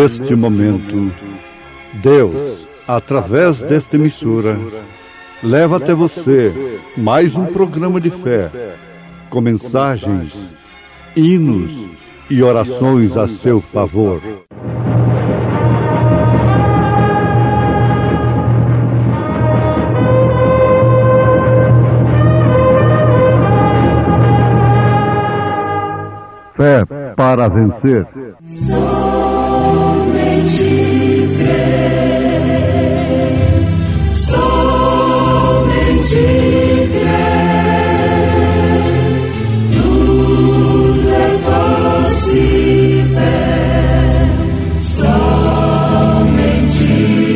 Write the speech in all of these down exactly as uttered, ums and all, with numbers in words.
neste momento, Deus, através desta emissora, leva até você mais um programa de fé, com mensagens, hinos e orações a seu favor. Fé para vencer. Somente crer, somente crer, tudo é possível, somente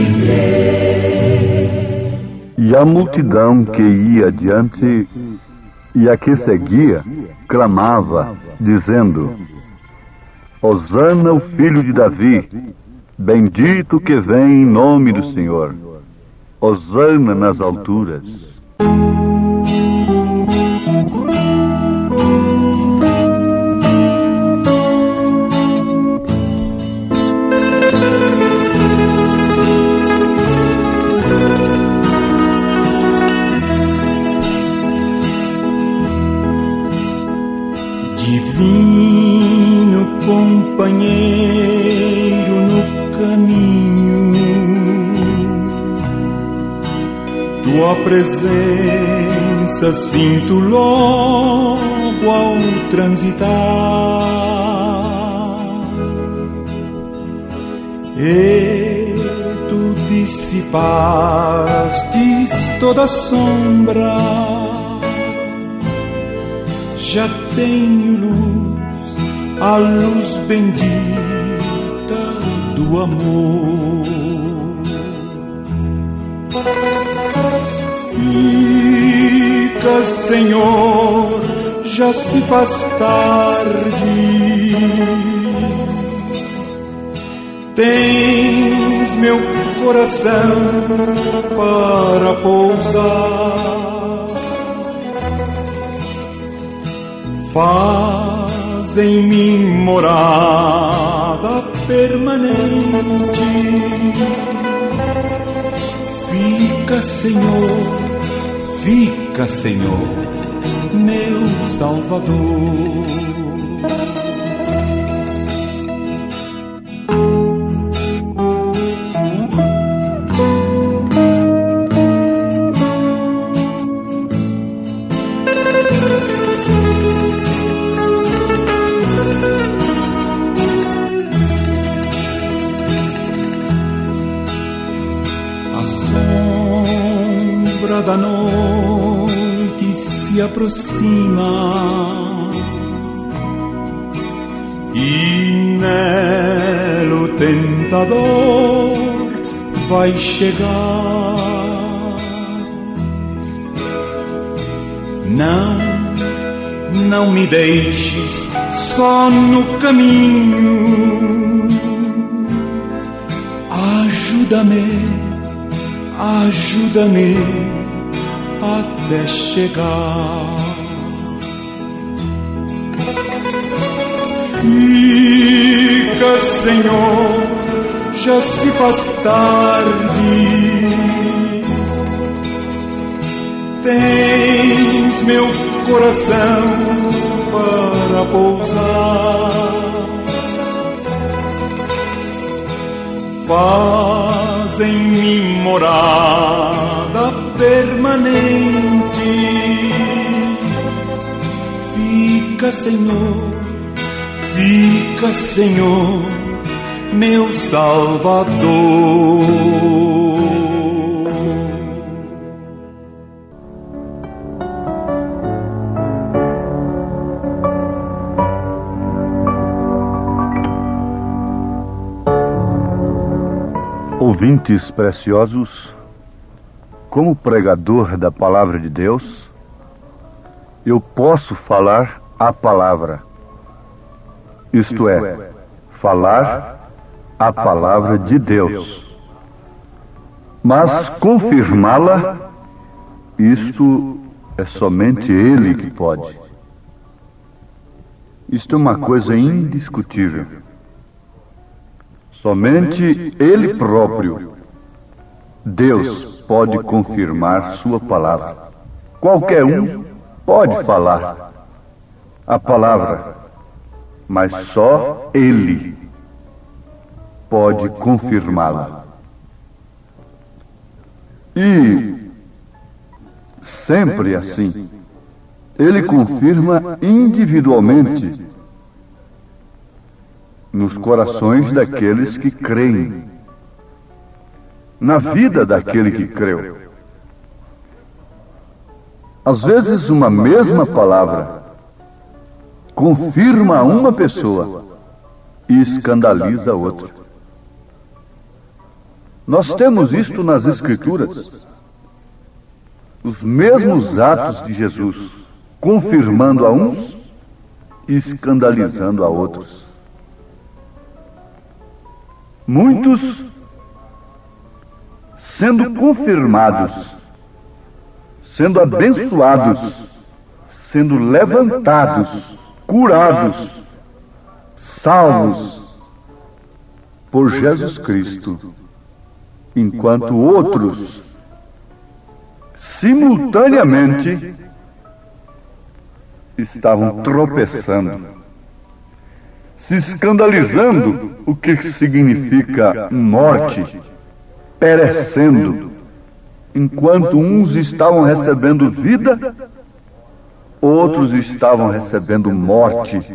crer. E a multidão que ia adiante e a que seguia clamava, dizendo: Hosana, o filho de Davi, bendito que vem em nome do Senhor. Hosana nas alturas. Divino companheiro no caminho, tua presença sinto logo ao transitar, e tu dissipastes toda sombra. Já tenho luz, a luz bendita do amor. Fica, Senhor, já se faz tarde. Tens meu coração para pousar. Faz em mim morada permanente. Fica, Senhor, fica, Senhor, meu Salvador. Da noite se aproxima e nela o tentador vai chegar. Não, não me deixes só no caminho. Ajuda-me, ajuda-me até chegar. Fica, Senhor, já se faz tarde. Tens meu coração para pousar. Faz em mim morada permanente. Fica, Senhor, fica, Senhor, meu Salvador. Ouvintes preciosos, como pregador da Palavra de Deus, eu posso falar a palavra, isto é, falar a palavra de Deus, mas confirmá-la, isto é somente Ele que pode. Isto é uma coisa indiscutível. Somente Ele próprio, Deus, pode confirmar sua palavra. Qualquer um pode falar a palavra, mas só Ele pode confirmá-la. E sempre assim, Ele confirma individualmente nos corações daqueles que creem, na vida daquele que creu. Às vezes, uma mesma palavra confirma uma pessoa e escandaliza outra. Nós temos isto nas Escrituras. Os mesmos atos de Jesus, confirmando a uns e escandalizando a outros. Muitos sendo confirmados, sendo abençoados, sendo levantados, curados, salvos por Jesus Cristo, enquanto outros, simultaneamente, estavam tropeçando, se escandalizando, o que significa morte, perecendo, enquanto uns estavam recebendo vida, outros estavam recebendo morte,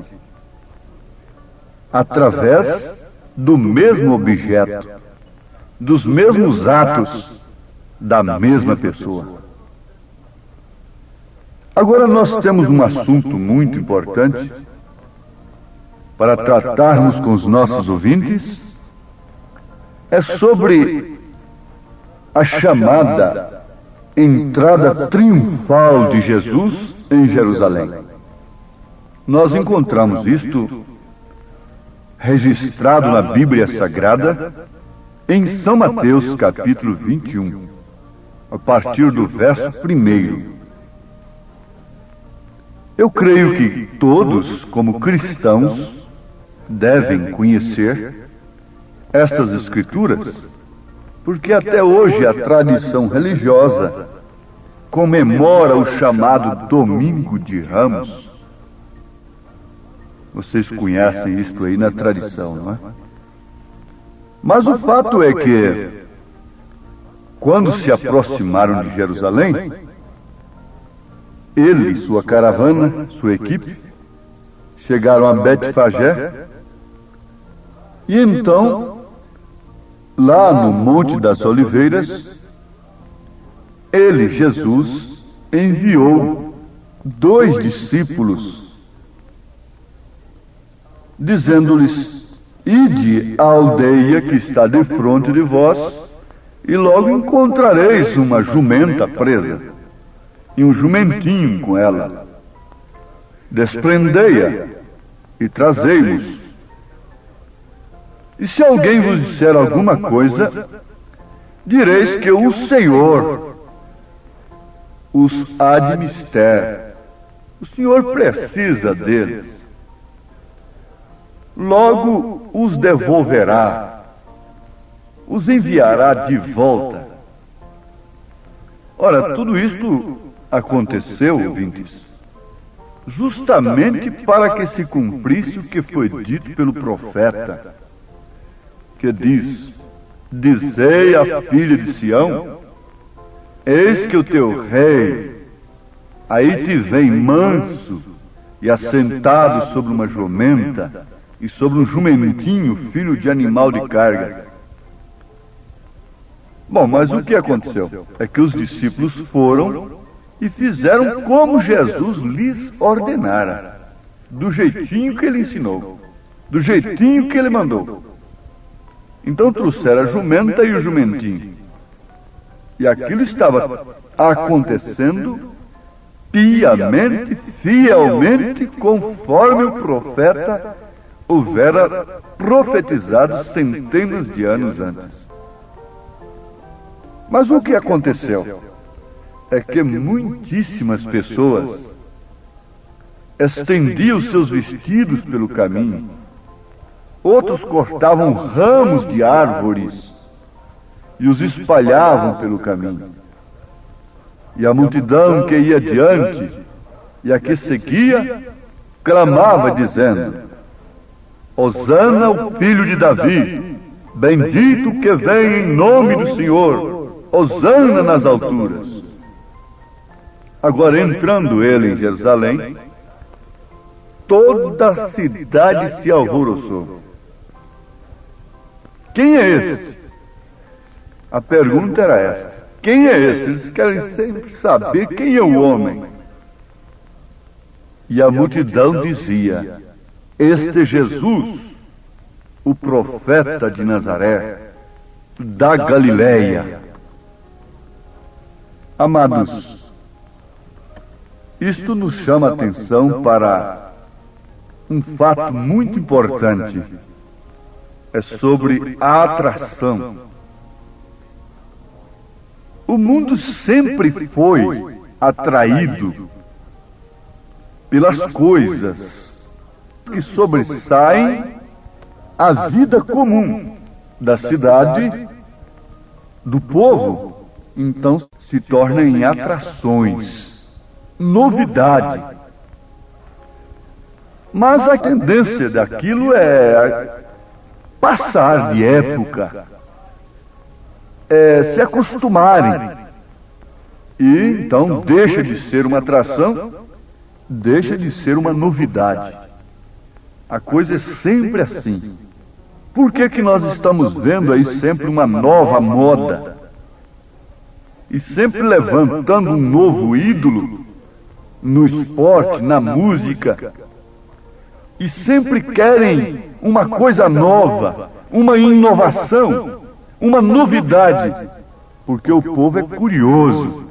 através do mesmo objeto, dos mesmos atos da mesma pessoa. Agora nós temos um assunto muito importante para tratarmos com os nossos ouvintes, é sobre a chamada entrada triunfal de Jesus em Jerusalém. Nós encontramos isto registrado na Bíblia Sagrada em São Mateus, capítulo vinte e um, a partir do verso primeiro. Eu creio que todos, como cristãos, devem conhecer estas Escrituras, porque até hoje a tradição religiosa comemora o chamado Domingo de Ramos. Vocês conhecem isto aí na tradição, não é? Mas o fato é que, quando se aproximaram de Jerusalém, ele, sua caravana, sua equipe, chegaram a Betfagé, e então, lá no Monte das Oliveiras, ele, Jesus, enviou dois discípulos, dizendo-lhes: ide à aldeia que está defronte de vós, e logo encontrareis uma jumenta presa, e um jumentinho com ela. Desprendei-a e trazei-los. E se alguém vos disser alguma coisa, direis que o Senhor os admister. O Senhor precisa deles. Logo os devolverá, os enviará de volta. Ora, tudo isto aconteceu, ouvintes, justamente para que se cumprisse o que foi dito pelo profeta, que diz: dizei à filha de Sião, eis que o teu rei aí te vem manso e assentado sobre uma jumenta e sobre um jumentinho, filho de animal de carga. Bom, mas o que aconteceu? É que os discípulos foram e fizeram como Jesus lhes ordenara, do jeitinho que ele ensinou, do jeitinho que ele mandou. Então trouxeram a jumenta e o jumentinho. E aquilo estava acontecendo piamente, fielmente, conforme o profeta houvera profetizado centenas de anos antes. Mas o que aconteceu é que muitíssimas pessoas estendiam seus vestidos pelo caminho, outros cortavam ramos de árvores e os espalhavam pelo caminho. E a multidão que ia adiante e a que seguia clamava dizendo: Hosana, o filho de Davi, bendito que vem em nome do Senhor, Hosana nas alturas. Agora, entrando ele em Jerusalém, toda a cidade se alvoroçou. Quem é este? A pergunta era esta: quem é este? Eles querem sempre saber quem é o homem. E a multidão dizia: este Jesus, o profeta de Nazaré, da Galileia. Amados, isto nos chama a atenção para um fato muito importante. É sobre a atração. O mundo sempre foi atraído pelas coisas que sobressaem a vida comum da cidade, do povo. Então se torna em atrações, novidade. Mas a tendência daquilo é passar de época, é se acostumarem. E então deixa de ser uma atração, deixa de ser uma novidade. A coisa é sempre assim. Por que que nós estamos vendo aí sempre uma nova moda? E sempre levantando um novo ídolo no esporte, na música. E sempre querem uma coisa nova, uma inovação, uma novidade. Porque o povo é curioso.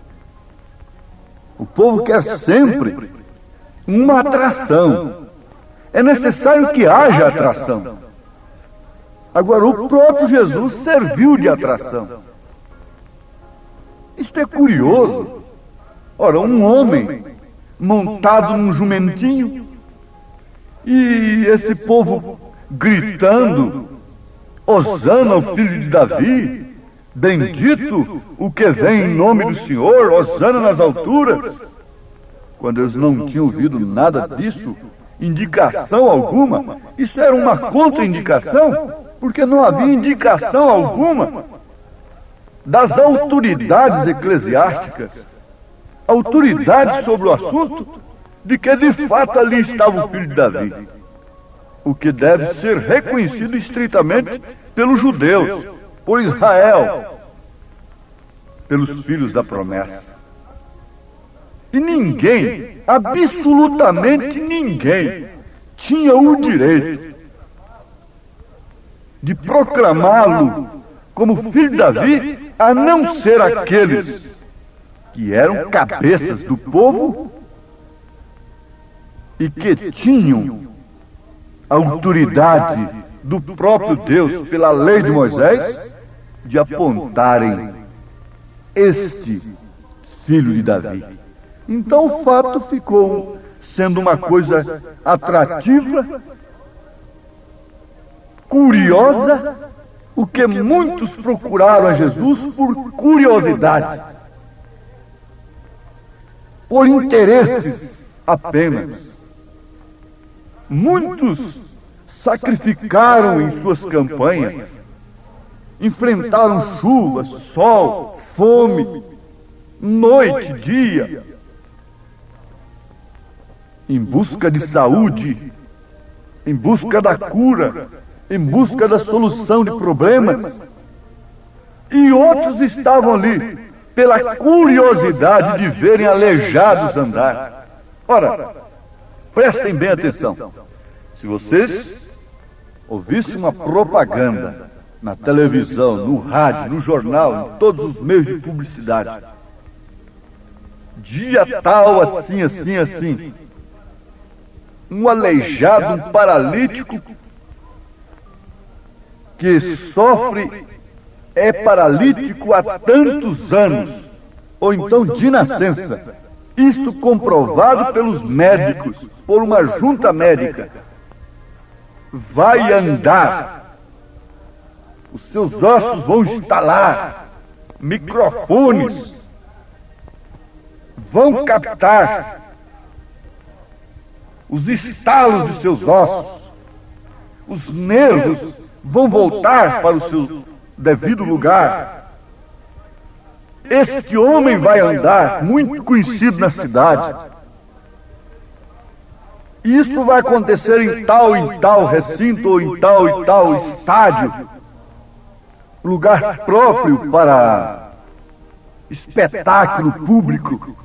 O povo quer sempre uma atração. É necessário que haja atração. Agora, o próprio Jesus serviu de atração. Isto é curioso. Ora, um homem montado num jumentinho e esse povo gritando: Hosana, o filho de Davi, bendito o que vem em nome do Senhor, Hosana nas alturas. Quando eles não tinham ouvido nada disso, indicação alguma, isso era uma contraindicação, porque não havia indicação alguma das autoridades eclesiásticas, autoridades sobre o assunto, de que de fato ali estava o filho de Davi, o que deve ser reconhecido estritamente pelos judeus, por Israel, pelos filhos da promessa. E ninguém, absolutamente ninguém, tinha o direito de proclamá-lo como filho de Davi, a não ser aqueles que eram cabeças do povo e que tinham a autoridade do próprio Deus, pela lei de Moisés, de apontarem este filho de Davi. Então o fato ficou sendo uma coisa atrativa, curiosa, o que muitos procuraram a Jesus por curiosidade, por interesses apenas. Muitos sacrificaram em suas campanhas, enfrentaram chuva, sol, fome, noite, dia, em busca de saúde, em busca da cura, em busca da solução de problemas. E outros estavam ali pela curiosidade de verem aleijados andar. Ora, prestem bem atenção. Se vocês ouvissem uma propaganda na televisão, no rádio, no jornal, em todos os meios de publicidade, dia tal, assim, assim, assim, um aleijado, um paralítico que sofre, é paralítico há tantos anos, ou então de nascença, isso comprovado pelos médicos, por uma junta médica. vai andar, os seus ossos vão estalar, microfones vão captar os estalos de seus ossos, os nervos vão voltar para o seu devido lugar. Este homem vai andar, muito conhecido na cidade. Isso vai acontecer em tal e tal recinto ou em tal e tal estádio, lugar próprio para espetáculo público.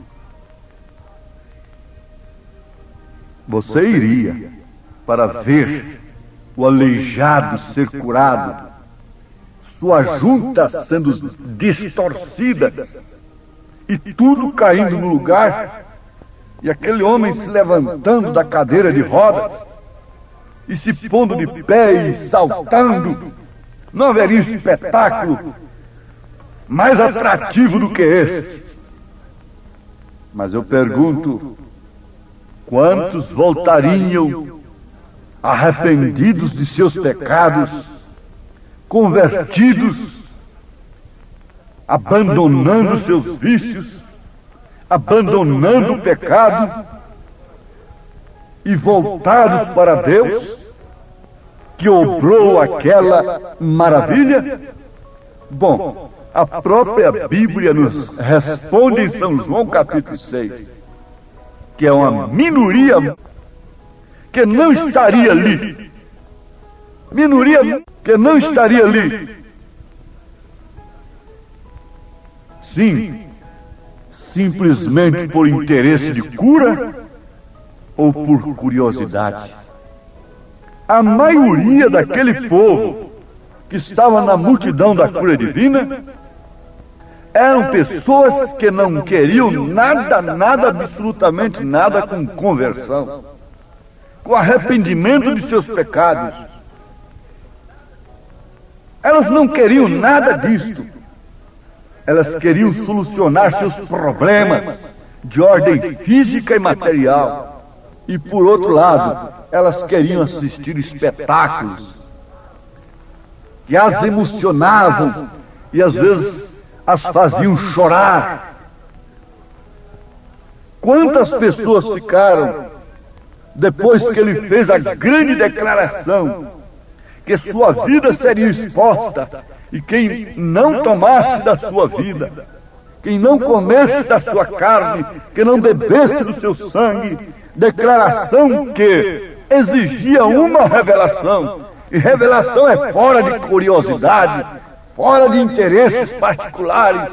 Você iria para ver o aleijado ser curado, sua junta sendo distorcida e tudo caindo no lugar, e aquele homem se levantando da cadeira de rodas e se pondo de pé e saltando. Não haveria espetáculo mais atrativo do que esse. Mas eu pergunto, quantos voltariam arrependidos de seus pecados, convertidos, abandonando seus vícios, abandonando o pecado e voltados para Deus, que obrou aquela maravilha? Bom, a própria Bíblia nos responde em São João capítulo seis, que é uma minoria que não estaria ali. Minoria que não estaria ali. Sim, simplesmente por interesse de cura ou por curiosidade. A maioria daquele povo que estava na multidão da cura divina eram pessoas que não queriam nada, nada, absolutamente nada com conversão, com arrependimento de seus pecados. Elas não queriam nada disto. Elas queriam solucionar seus problemas de ordem física e material. E por outro lado, elas queriam assistir espetáculos que as emocionavam e às vezes as faziam chorar. Quantas pessoas ficaram depois que ele fez a grande declaração que sua vida seria exposta, e quem não tomasse da sua vida, quem não comesse da sua carne, que não bebesse do seu sangue, declaração que exigia uma revelação, e revelação é fora de curiosidade, fora de interesses particulares.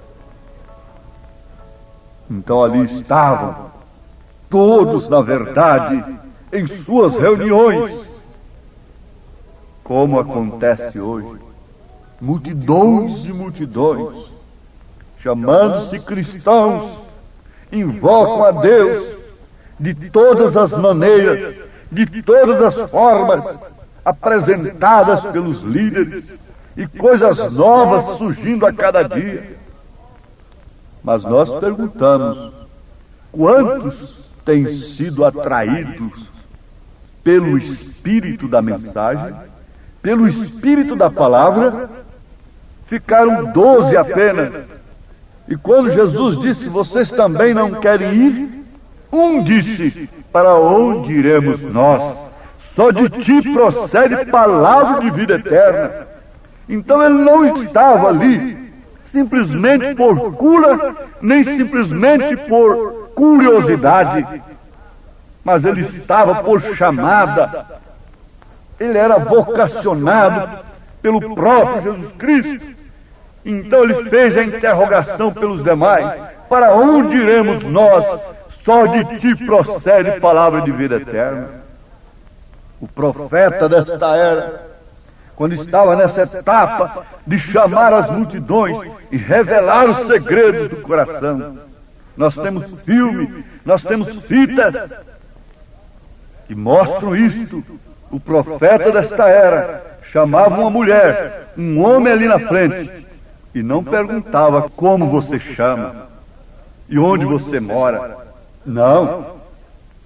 Então ali estavam todos, na verdade, em suas reuniões, como acontece hoje. Multidões e multidões, chamando-se cristãos, invocam a Deus de todas as maneiras, de todas as formas, apresentadas pelos líderes, e coisas novas surgindo a cada dia. Mas nós perguntamos, quantos têm sido atraídos pelo espírito da mensagem, pelo espírito da palavra? Ficaram doze apenas. E quando Jesus disse, vocês também não querem ir? Um disse, para onde iremos nós? Só de ti procede palavra de vida eterna. Então ele não estava ali simplesmente por cura, nem simplesmente por curiosidade, mas ele estava por chamada. Ele era vocacionado pelo próprio Jesus Cristo. Então ele fez a interrogação pelos demais, para onde iremos nós? Só de ti procede palavra de vida eterna. O profeta desta era, quando estava nessa etapa de chamar as multidões e revelar os segredos do coração, nós temos filme, nós temos fitas que mostram isto. O profeta desta era chamava uma mulher, um homem ali na frente, e não perguntava como você chama e onde você mora. Não.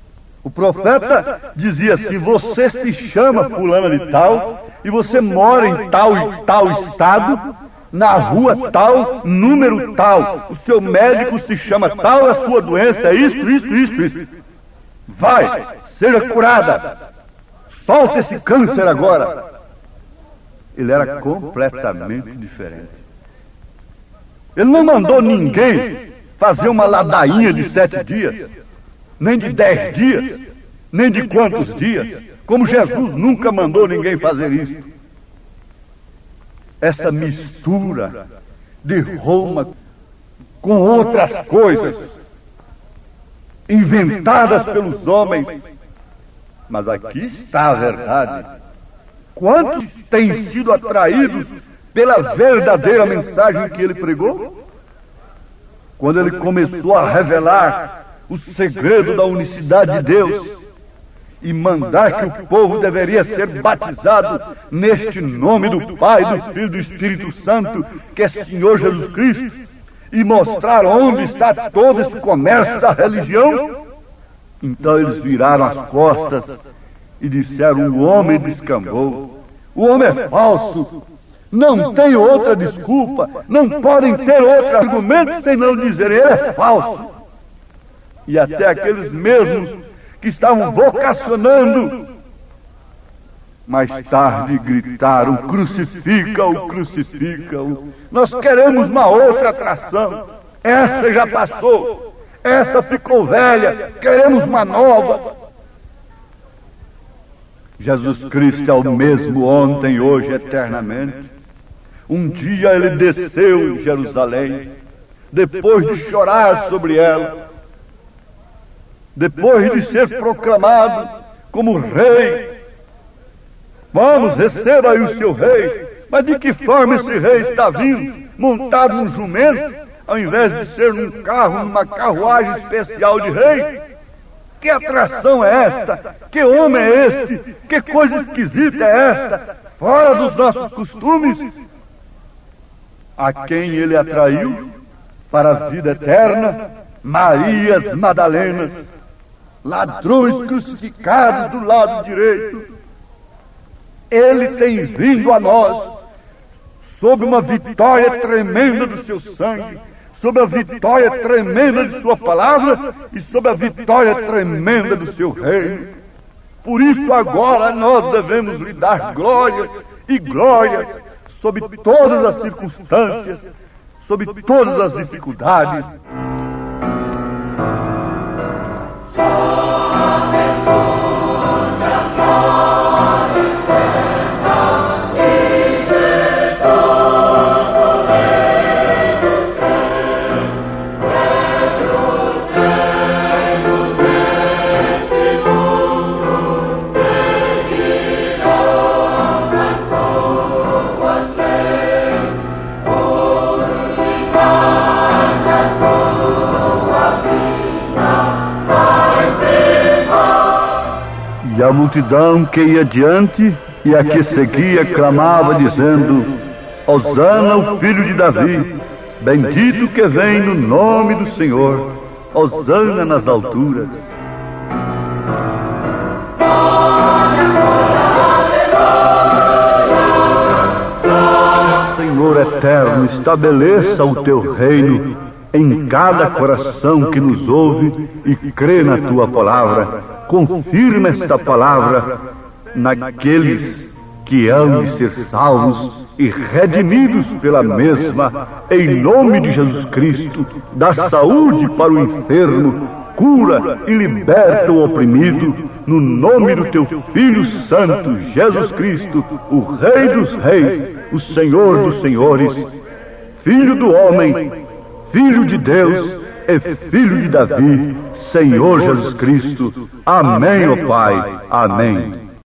O profeta dizia assim: você se chama fulana de tal, e você mora em tal e tal estado, na rua tal, número tal. O seu médico se chama tal, a sua doença é isto, isto, isto, isto. Vai, seja curada. Solta esse câncer agora. Ele era completamente diferente. Ele não mandou ninguém fazer uma ladainha de sete dias, nem de dez dias, nem de quantos dias, como Jesus nunca mandou ninguém fazer isso. Essa mistura de Roma com outras coisas inventadas pelos homens. Mas aqui está a verdade. Quantos têm sido atraídos pela verdadeira mensagem que ele pregou? Quando ele começou a revelar o segredo da unicidade de Deus e mandar que o povo deveria ser batizado neste nome do Pai, do Filho e do Espírito Santo, que é Senhor Jesus Cristo, e mostrar onde está todo esse comércio da religião, então eles viraram as costas e disseram: o homem descambou, o homem é falso, não tem outra desculpa, não podem ter outro argumento sem não dizerem: ele é falso. E até aqueles mesmos que estavam vocacionando, mais tarde gritaram: crucifica-o, crucifica-o. Nós queremos uma outra atração, esta já passou, esta ficou velha, queremos uma nova. Jesus Cristo é o mesmo ontem, hoje, eternamente. Um dia ele desceu em Jerusalém, depois de chorar sobre ela, depois de ser proclamado como rei. Vamos, receba aí o seu rei. Mas de que forma esse rei está vindo? Montado num jumento, ao invés de ser num carro, numa carruagem especial de rei? Que atração é esta? Que homem é este? Que coisa esquisita é esta? Fora dos nossos costumes. A quem ele atraiu para a vida eterna? Marias Madalenas, ladrões crucificados do lado direito. Ele tem vindo a nós sob uma vitória tremenda do seu sangue, sob a vitória tremenda de sua palavra e sob a vitória tremenda do seu reino. Por isso agora nós devemos lhe dar glórias e glórias sob todas as circunstâncias, sob todas as dificuldades. E a multidão que ia adiante e a que seguia clamava, dizendo: Hosana, o filho de Davi, bendito que vem no nome do Senhor, Hosana nas alturas. Senhor eterno, estabeleça o teu reino em cada coração que nos ouve e crê na tua palavra. Confirma esta palavra naqueles que hão de ser salvos e redimidos pela mesma, em nome de Jesus Cristo. Dá saúde para o enfermo, cura e liberta o oprimido, no nome do teu Filho Santo, Jesus Cristo, o Rei dos Reis, o Senhor dos Senhores, Filho do homem, Filho de Deus e Filho de Davi, Senhor Jesus Cristo. Amém, ó Pai. Amém.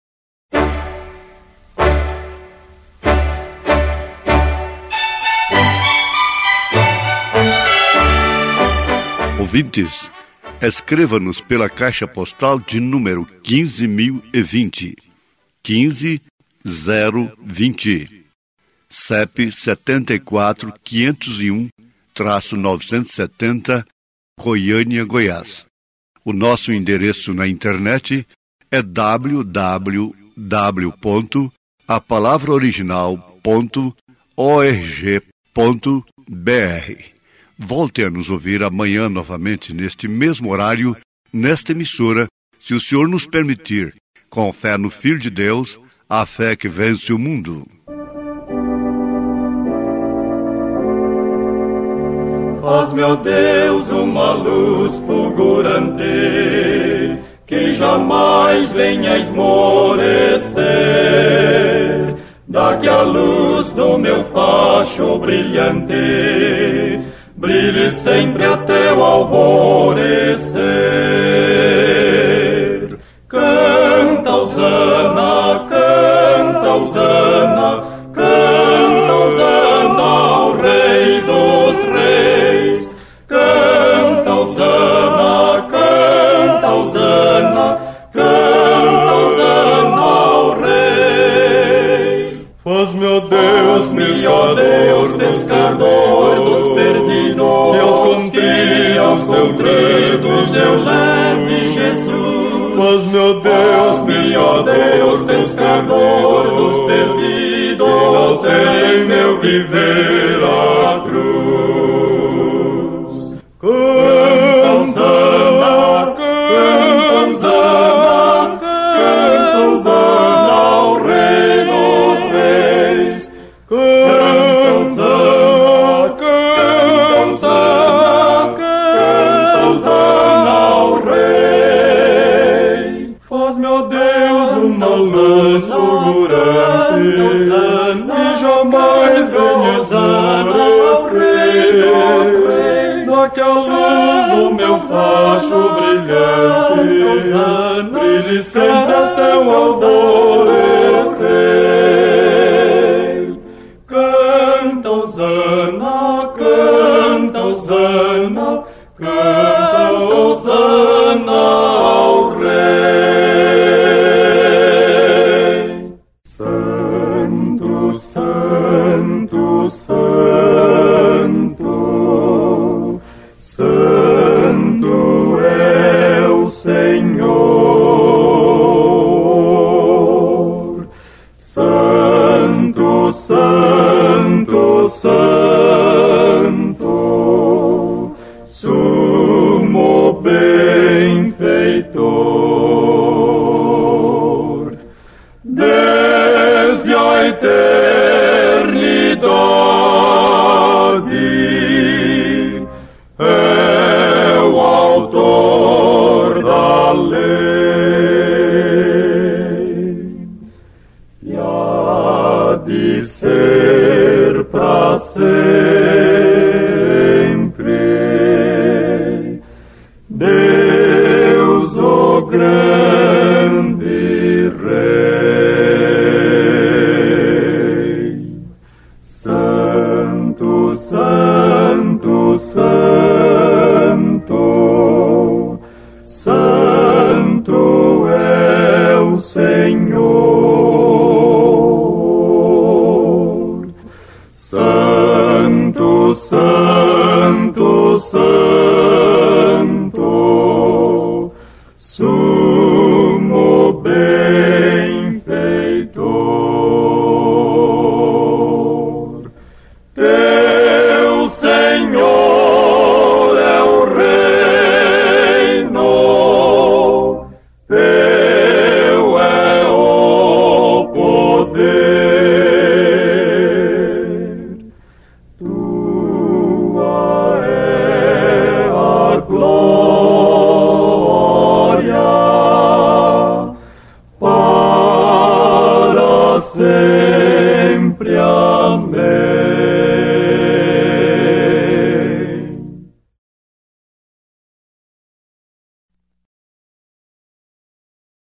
Ouvintes, escreva-nos pela caixa postal de número quinze mil e vinte, quinze zero vinte, C E P setenta e quatro, quinhentos e um, novecentos e setenta, Goiânia, Goiás. O nosso endereço na internet é w w w ponto a palavra original ponto org ponto b r. Volte a nos ouvir amanhã novamente neste mesmo horário, nesta emissora, se o Senhor nos permitir, com fé no Filho de Deus, a fé que vence o mundo. Faz, meu Deus, uma luz fulgurante, que jamais venha esmorecer. Dá que a luz do meu facho brilhante brilhe sempre até o alvorecer. Canta, Hosana, canta, Hosana, canta, Hosana ao Rei dos Reis. Canta, Hosana, canta, Hosana, canta, Hosana ao Rei. Faz, meu Deus, Meu Deus, pescador dos perdidos, e aos contritos seu contritos eu leve Jesus. Faz, meu Deus, Meu Deus, pescador dos perdidos, em meu viver a cruz. Canta, Hosana, canta, Hosana, canta, Hosana ao Rei dos Reis. Canta, Hosana, canta, Hosana, canta, Hosana ao Rei. Faz, meu Deus, uma luz fulgurante, que jamais venha esmorecer. Dá que a luz do meu facho brilhante brilhe sempre até o alvorecer. Canta, Hosana, canta, Hosana, canta, Hosana ao Rei. Santo, santo, santo, santo é o Senhor. Santo, santo, santo, sumo benfeitor. Desde a eternidade é o autor da lei, e há de ser para sempre Deus, o grande Rei. Santo, santo, santo, santo é o Senhor.